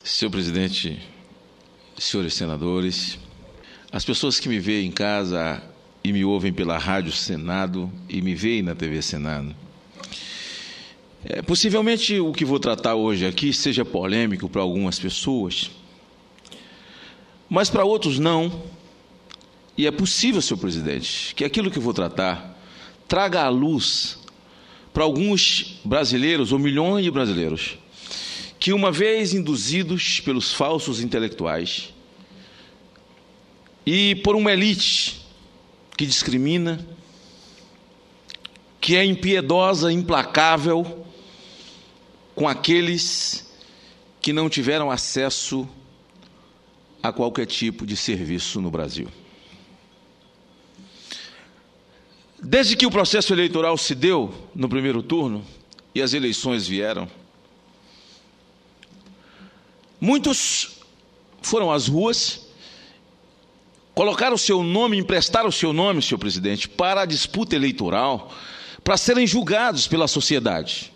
Senhor presidente, senhores senadores, as pessoas que me veem em casa e me ouvem pela Rádio Senado e me veem na TV Senado. Possivelmente o que vou tratar hoje aqui seja polêmico para algumas pessoas, mas para outros não. E é possível, senhor presidente, que aquilo que vou tratar traga à luz para alguns brasileiros, ou milhões de brasileiros, que uma vez induzidos pelos falsos intelectuais e por uma elite que discrimina, que é impiedosa, implacável com aqueles que não tiveram acesso a qualquer tipo de serviço no Brasil. Desde que o processo eleitoral se deu no primeiro turno e as eleições vieram, muitos foram às ruas, colocaram o seu nome, emprestaram o seu nome, senhor presidente, para a disputa eleitoral, para serem julgados pela sociedade.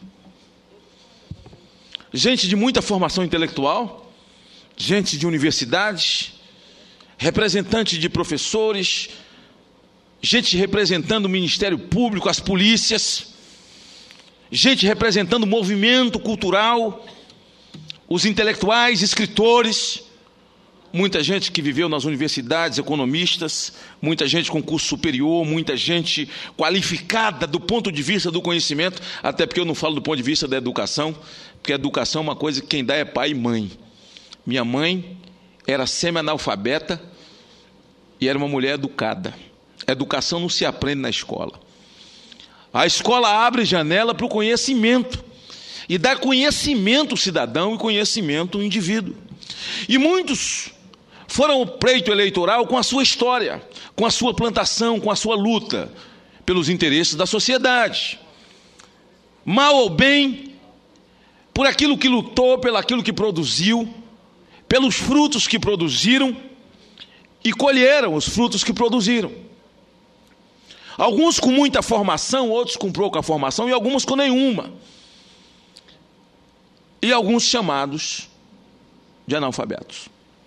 Gente de muita formação intelectual, gente de universidades, representantes de professores, gente representando o Ministério Público, as polícias, gente representando o movimento cultural, os intelectuais, escritores, muita gente que viveu nas universidades, economistas, muita gente com curso superior, muita gente qualificada do ponto de vista do conhecimento, até porque eu não falo do ponto de vista da educação, porque a educação é uma coisa que quem dá é pai e mãe. Minha mãe era semi-analfabeta e era uma mulher educada. Educação não se aprende na escola. A escola abre janela para o conhecimento e dá conhecimento ao cidadão e conhecimento ao indivíduo. E muitos foram ao pleito eleitoral com a sua história, com a sua plantação, com a sua luta pelos interesses da sociedade. Mal ou bem, por aquilo que lutou, pelo aquilo que produziu, pelos frutos que produziram e colheram os frutos que produziram. Alguns com muita formação, outros com pouca formação e alguns com nenhuma. E alguns chamados de analfabetos.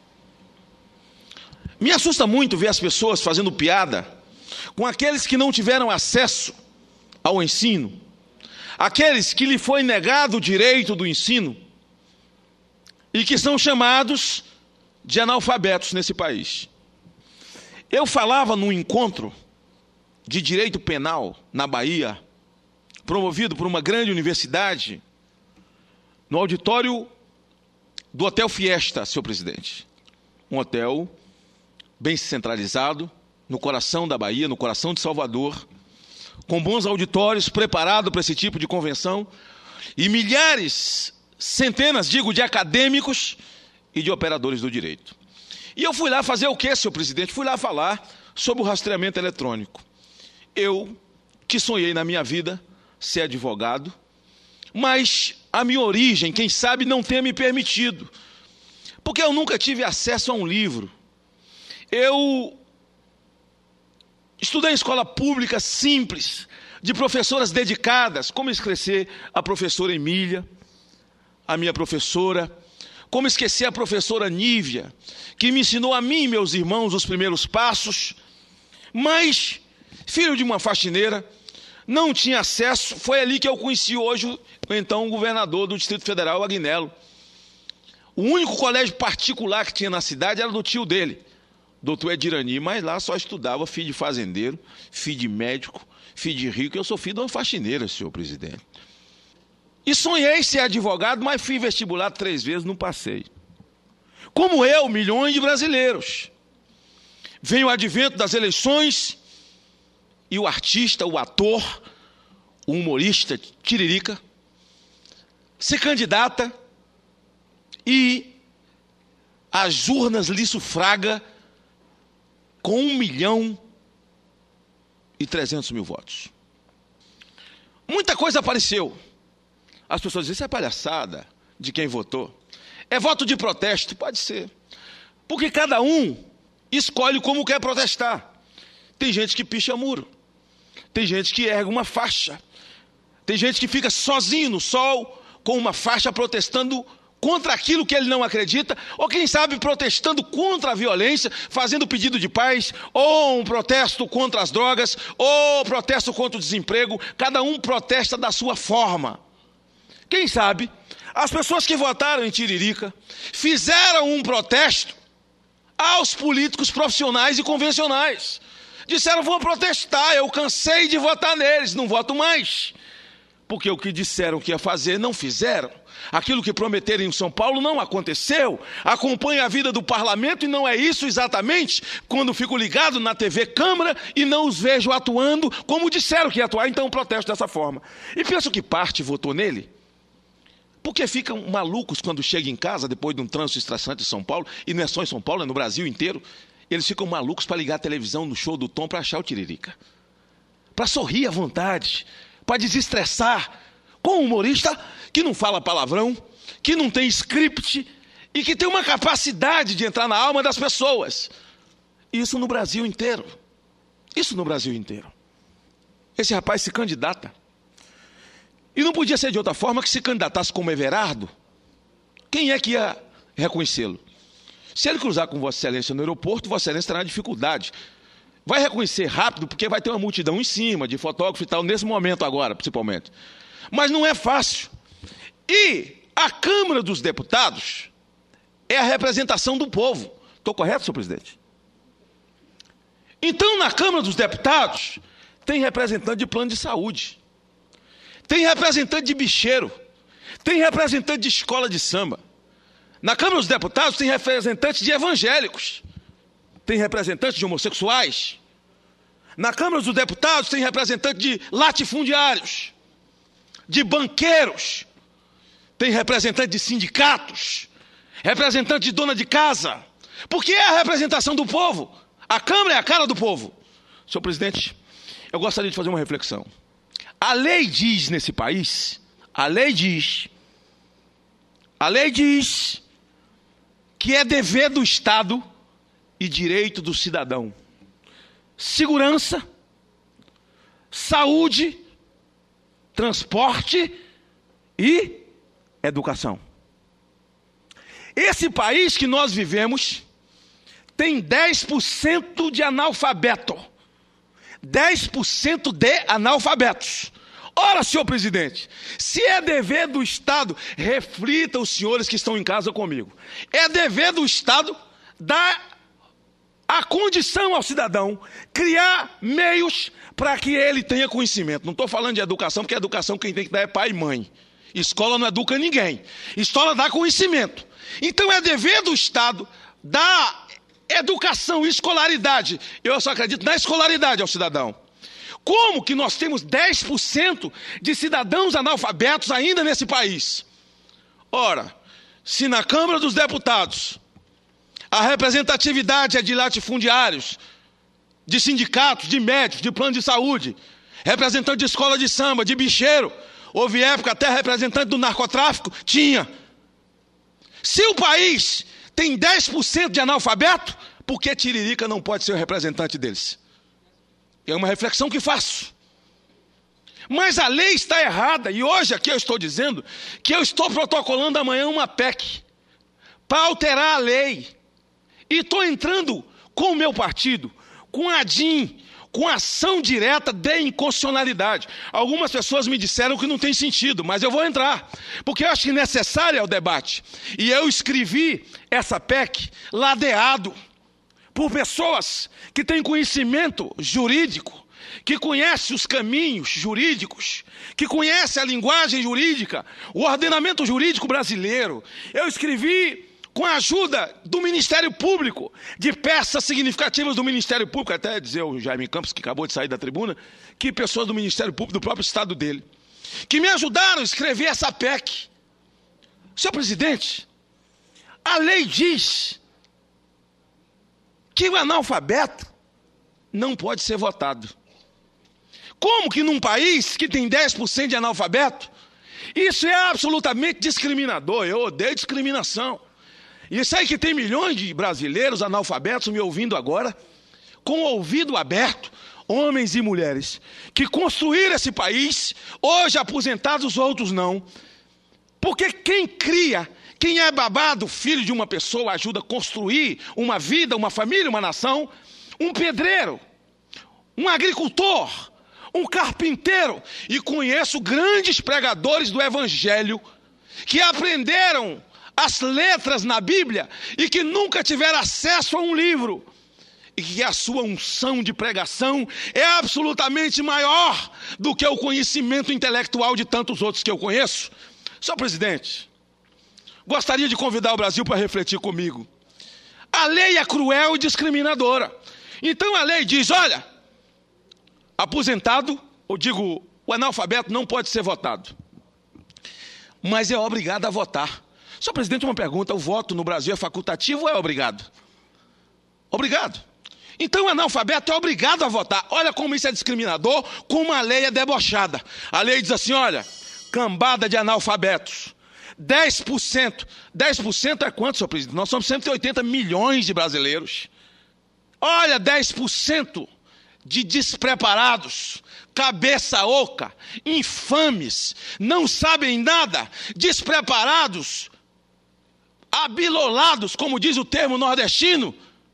Me assusta muito ver as pessoas fazendo piada com aqueles que não tiveram acesso ao ensino, aqueles que lhe foi negado o direito do ensino e que são chamados de analfabetos nesse país. Eu falava num encontro de direito penal na Bahia, promovido por uma grande universidade, no auditório do Hotel Fiesta, senhor presidente. Um hotel bem centralizado, no coração da Bahia, no coração de Salvador, com bons auditórios, preparado para esse tipo de convenção, e milhares, centenas, digo, de acadêmicos e de operadores do direito. E eu fui lá fazer o quê, senhor presidente? Fui lá falar sobre o rastreamento eletrônico. Eu, que sonhei na minha vida ser advogado, mas a minha origem, quem sabe, não tenha me permitido, porque eu nunca tive acesso a um livro. Eu estudei em escola pública simples, de professoras dedicadas, como esquecer a professora Emília, a minha professora, como esquecer a professora Nívia, que me ensinou a mim e meus irmãos os primeiros passos, mas filho de uma faxineira, não tinha acesso. Foi ali que eu conheci hoje o então governador do Distrito Federal, Agnello. O único colégio particular que tinha na cidade era do tio dele, doutor Edirani, mas lá só estudava filho de fazendeiro, filho de médico, filho de rico. Eu sou filho de uma faxineira, senhor presidente. E sonhei ser advogado, mas fui vestibular 3 vezes, não passei. Como eu, milhões de brasileiros. Vem o advento das eleições e o artista, o ator, o humorista Tiririca se candidata e as urnas lhe sufraga com 1.300.000 votos. Muita coisa apareceu. As pessoas dizem, isso é palhaçada de quem votou. É voto de protesto? Pode ser. Porque cada um escolhe como quer protestar. Tem gente que picha muro. Tem gente que ergue uma faixa. Tem gente que fica sozinho no sol com uma faixa protestando contra aquilo que ele não acredita, ou quem sabe protestando contra a violência, fazendo pedido de paz, ou um protesto contra as drogas, ou protesto contra o desemprego. Cada um protesta da sua forma. Quem sabe as pessoas que votaram em Tiririca fizeram um protesto aos políticos profissionais e convencionais. Disseram: vou protestar, eu cansei de votar neles, não voto mais. Porque o que disseram que ia fazer, não fizeram. Aquilo que prometeram em São Paulo não aconteceu. Acompanho a vida do parlamento e não é isso exatamente quando fico ligado na TV Câmara e não os vejo atuando como disseram que ia atuar, então protesto dessa forma. E penso que parte votou nele, porque ficam malucos quando chegam em casa, depois de um trânsito estressante em São Paulo, e não é só em São Paulo, é no Brasil inteiro, eles ficam malucos para ligar a televisão no show do Tom para achar o Tiririca. Para sorrir à vontade, para desestressar, com um humorista que não fala palavrão, que não tem script e que tem uma capacidade de entrar na alma das pessoas. Isso no Brasil inteiro. Isso no Brasil inteiro. Esse rapaz se candidata. E não podia ser de outra forma que se candidatasse como Everardo. Quem é que ia reconhecê-lo? Se ele cruzar com Vossa Excelência no aeroporto, Vossa Excelência terá dificuldade. Vai reconhecer rápido, porque vai ter uma multidão em cima, de fotógrafo e tal, nesse momento agora, principalmente. Mas não é fácil. E a Câmara dos Deputados é a representação do povo. Estou correto, senhor presidente? Então, na Câmara dos Deputados, tem representante de plano de saúde, tem representante de bicheiro, tem representante de escola de samba. Na Câmara dos Deputados tem representantes de evangélicos, tem representantes de homossexuais. Na Câmara dos Deputados tem representante de latifundiários, de banqueiros, tem representante de sindicatos, representante de dona de casa, porque é a representação do povo. A Câmara é a cara do povo. Senhor presidente, eu gostaria de fazer uma reflexão. A lei diz nesse país, a lei diz que é dever do Estado e direito do cidadão segurança, saúde, transporte e educação. Esse país que nós vivemos tem 10% de analfabeto. 10% de analfabetos. Ora, senhor presidente, se é dever do Estado, reflita os senhores que estão em casa comigo. É dever do Estado dar a condição ao cidadão, criar meios para que ele tenha conhecimento. Não estou falando de educação, porque a educação quem tem que dar é pai e mãe. Escola não educa ninguém. Escola dá conhecimento. Então é dever do Estado dar educação e escolaridade. Eu só acredito na escolaridade ao cidadão. Como que nós temos 10% de cidadãos analfabetos ainda nesse país? Ora, se na Câmara dos Deputados a representatividade é de latifundiários, de sindicatos, de médicos, de plano de saúde, representante de escola de samba, de bicheiro, houve época até representante do narcotráfico, tinha. Se o país tem 10% de analfabeto, por que Tiririca não pode ser o representante deles? É uma reflexão que faço. Mas a lei está errada, e hoje aqui eu estou dizendo que eu estou protocolando amanhã uma PEC para alterar a lei. E estou entrando com o meu partido, com a DIN, com ação direta de inconstitucionalidade. Algumas pessoas me disseram que não tem sentido, mas eu vou entrar, porque eu acho que necessário é o debate. E eu escrevi essa PEC ladeado por pessoas que têm conhecimento jurídico, que conhecem os caminhos jurídicos, que conhecem a linguagem jurídica, o ordenamento jurídico brasileiro. Eu escrevi com a ajuda do Ministério Público, de peças significativas do Ministério Público, até dizer o Jaime Campos, que acabou de sair da tribuna, que pessoas do Ministério Público, do próprio estado dele, que me ajudaram a escrever essa PEC. Senhor presidente, a lei diz que o analfabeto não pode ser votado. Como que num país que tem 10% de analfabeto, isso é absolutamente discriminador? Eu odeio discriminação. E isso aí que tem milhões de brasileiros analfabetos me ouvindo agora, com o ouvido aberto, homens e mulheres, que construíram esse país, hoje aposentados, outros não. Porque quem cria, Quem é babado, filho de uma pessoa, ajuda a construir uma vida, uma família, uma nação. Um pedreiro, um agricultor, um carpinteiro. E conheço grandes pregadores do evangelho que aprenderam as letras na Bíblia e que nunca tiveram acesso a um livro. E que a sua unção de pregação é absolutamente maior do que o conhecimento intelectual de tantos outros que eu conheço. Senhor presidente, gostaria de convidar o Brasil para refletir comigo. A lei é cruel e discriminadora. Então a lei diz, olha, aposentado, ou digo, o analfabeto não pode ser votado, mas é obrigado a votar. Senhor presidente, uma pergunta, o voto no Brasil é facultativo ou é obrigado? Obrigado. Então o analfabeto é obrigado a votar. Olha como isso é discriminador, como a lei é debochada. A lei diz assim, olha, cambada de analfabetos, 10%. 10% é quanto, senhor presidente? Nós somos 180 milhões de brasileiros. Olha, 10% de despreparados, cabeça oca, infames, não sabem nada, despreparados, abilolados, como diz o termo nordestino.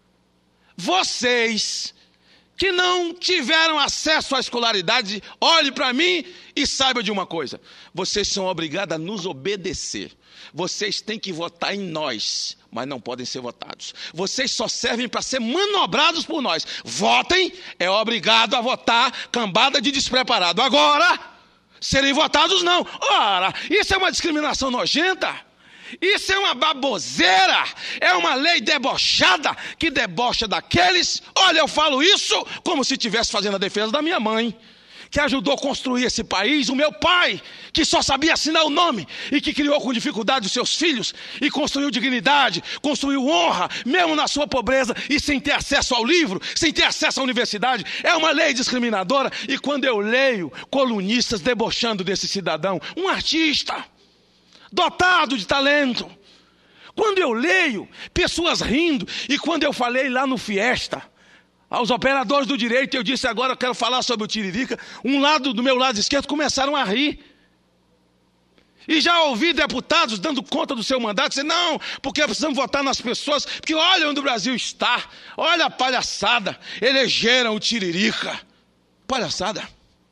Vocês que não tiveram acesso à escolaridade, olhe para mim e saiba de uma coisa. Vocês são obrigados a nos obedecer. Vocês têm que votar em nós, mas não podem ser votados. Vocês só servem para ser manobrados por nós. Votem, é obrigado a votar, cambada de despreparado. Agora, serem votados não. Ora, isso é uma discriminação nojenta. Isso é uma baboseira, é uma lei debochada que debocha daqueles. Olha, eu falo isso como se estivesse fazendo a defesa da minha mãe, que ajudou a construir esse país, o meu pai, que só sabia assinar o nome e que criou com dificuldade os seus filhos e construiu dignidade, construiu honra, mesmo na sua pobreza e sem ter acesso ao livro, sem ter acesso à universidade. É uma lei discriminadora. E quando eu leio colunistas debochando desse cidadão, um artista dotado de talento, quando eu leio pessoas rindo, e quando eu falei lá no Fiesta aos operadores do direito, eu disse agora eu quero falar sobre o Tiririca, do meu lado esquerdo começaram a rir. E já ouvi deputados dando conta do seu mandato, dizendo, não, porque precisamos votar nas pessoas, porque olha onde o Brasil está, olha a palhaçada, elegeram o Tiririca. Palhaçada,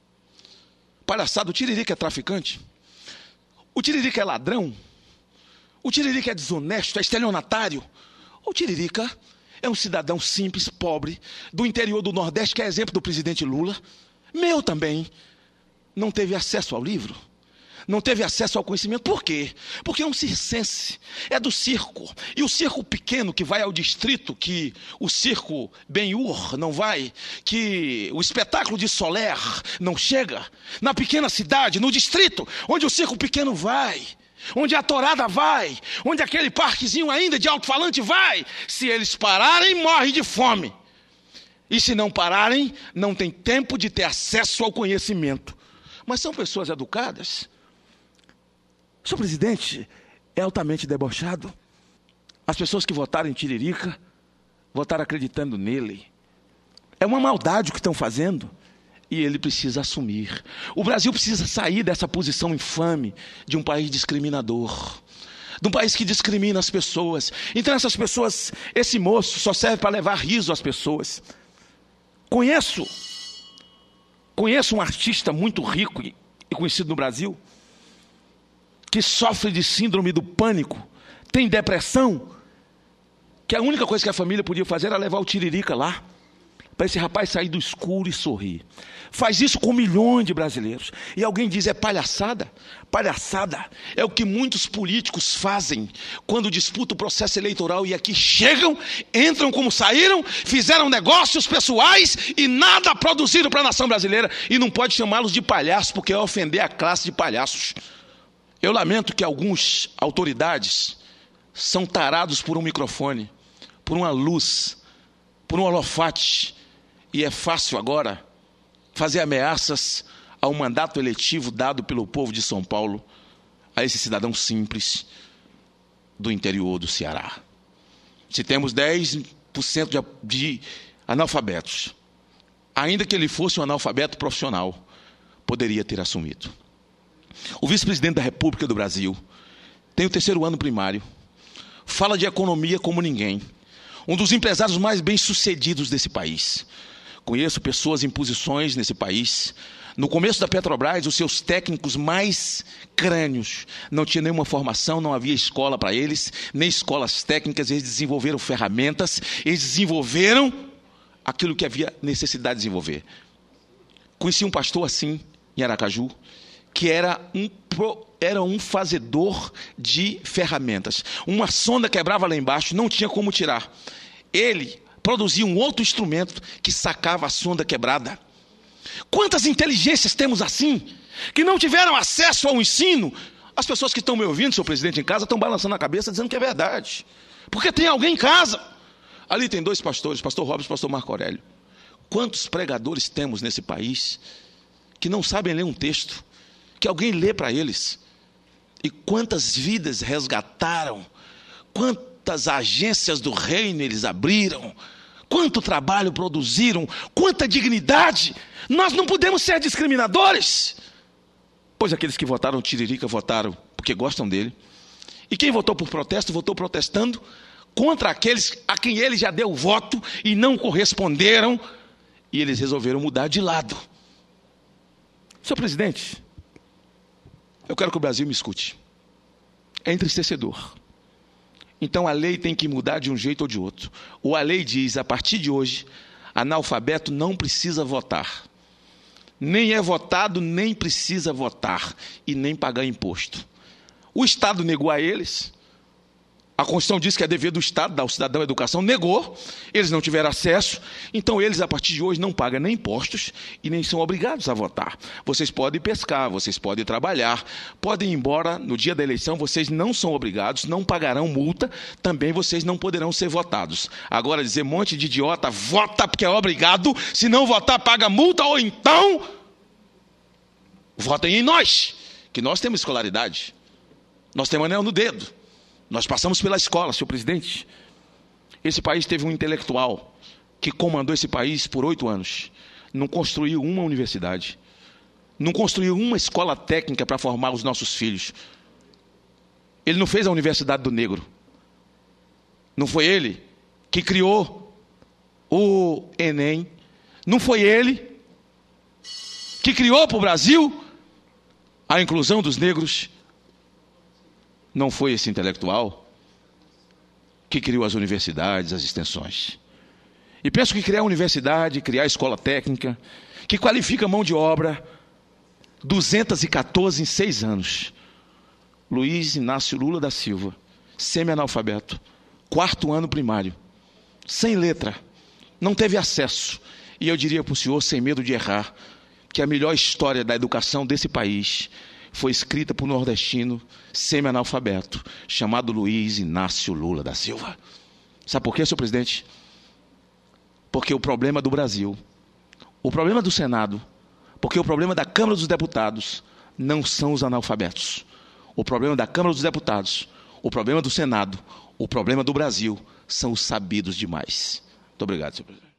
o Tiririca é traficante? O Tiririca é ladrão? O Tiririca é desonesto, é estelionatário? O Tiririca é um cidadão simples, pobre, do interior do Nordeste, que é exemplo do presidente Lula. Meu também. Não teve acesso ao livro, não teve acesso ao conhecimento. Por quê? Porque é um circense, é do circo. E o circo pequeno que vai ao distrito, que o circo Ben-Hur não vai, que o espetáculo de Soler não chega, na pequena cidade, no distrito, onde o circo pequeno vai, onde a torada vai, onde aquele parquezinho ainda de alto-falante vai, se eles pararem, morrem de fome. E se não pararem, não tem tempo de ter acesso ao conhecimento. Mas são pessoas educadas. O senhor presidente é altamente debochado. As pessoas que votaram em Tiririca, votaram acreditando nele. É uma maldade o que estão fazendo. E ele precisa assumir. O Brasil precisa sair dessa posição infame de um país discriminador, de um país que discrimina as pessoas. Então essas pessoas, esse moço só serve para levar riso às pessoas. Conheço um artista muito rico e conhecido no Brasil, que sofre de síndrome do pânico, tem depressão, que a única coisa que a família podia fazer era levar o Tiririca lá, para esse rapaz sair do escuro e sorrir. Faz isso com milhões de brasileiros. E alguém diz, é palhaçada? Palhaçada é o que muitos políticos fazem quando disputam o processo eleitoral e aqui chegam, entram como saíram, fizeram negócios pessoais e nada produziram para a nação brasileira. E não pode chamá-los de palhaços, porque é ofender a classe de palhaços. Eu lamento que algumas autoridades são tarados por um microfone, por uma luz, por um holofote. E é fácil agora fazer ameaças ao mandato eletivo dado pelo povo de São Paulo a esse cidadão simples do interior do Ceará. Se temos 10% de analfabetos, ainda que ele fosse um analfabeto profissional, poderia ter assumido. O vice-presidente da República do Brasil tem o 3º ano primário, fala de economia como ninguém, um dos empresários mais bem-sucedidos desse país. Conheço pessoas em posições nesse país. No começo da Petrobras, os seus técnicos mais crânios não tinham nenhuma formação, não havia escola para eles, nem escolas técnicas, eles desenvolveram ferramentas, eles desenvolveram aquilo que havia necessidade de desenvolver. Conheci um pastor assim, em Aracaju, que era um fazedor de ferramentas. Uma sonda quebrava lá embaixo, não tinha como tirar. Ele produzia um outro instrumento que sacava a sonda quebrada. Quantas inteligências temos assim, que não tiveram acesso ao ensino? As pessoas que estão me ouvindo, seu presidente, em casa, estão balançando a cabeça, dizendo que é verdade. Porque tem alguém em casa. Ali tem 2 pastores, pastor Robson e pastor Marco Aurélio. Quantos pregadores temos nesse país que não sabem ler um texto, que alguém lê para eles? E quantas vidas resgataram, quantas agências do reino eles abriram, quanto trabalho produziram, quanta dignidade. Nós não podemos ser discriminadores, pois aqueles que votaram Tiririca votaram porque gostam dele, e quem votou por protesto, votou protestando contra aqueles a quem ele já deu voto e não corresponderam, e eles resolveram mudar de lado. Senhor presidente, eu quero que o Brasil me escute. É entristecedor. Então a lei tem que mudar de um jeito ou de outro. Ou a lei diz, a partir de hoje, analfabeto não precisa votar. Nem é votado, nem precisa votar. E nem pagar imposto. O Estado negou a eles. A Constituição diz que é dever do Estado dar ao cidadão a educação, negou, eles não tiveram acesso, então eles, a partir de hoje, não pagam nem impostos e nem são obrigados a votar. Vocês podem pescar, vocês podem trabalhar, podem ir embora no dia da eleição, vocês não são obrigados, não pagarão multa, também vocês não poderão ser votados. Agora, dizer um monte de idiota, vota porque é obrigado, se não votar, paga multa, ou então, votem em nós, que nós temos escolaridade, nós temos anel no dedo. Nós passamos pela escola, senhor presidente. Esse país teve um intelectual que comandou esse país por 8 anos. Não construiu uma universidade. Não construiu uma escola técnica para formar os nossos filhos. Ele não fez a Universidade do Negro. Não foi ele que criou o Enem. Não foi ele que criou para o Brasil a inclusão dos negros. Não foi esse intelectual que criou as universidades, as extensões. E penso que criar a universidade, criar a escola técnica, que qualifica a mão de obra, 214 em 6 anos. Luiz Inácio Lula da Silva, semi-analfabeto, 4º ano primário, sem letra, não teve acesso. E eu diria para o senhor, sem medo de errar, que a melhor história da educação desse país foi escrita por um nordestino semi-analfabeto, chamado Luiz Inácio Lula da Silva. Sabe por quê, senhor presidente? Porque o problema do Brasil, o problema do Senado, porque o problema da Câmara dos Deputados não são os analfabetos. O problema da Câmara dos Deputados, o problema do Senado, o problema do Brasil são os sabidos demais. Muito obrigado, senhor presidente.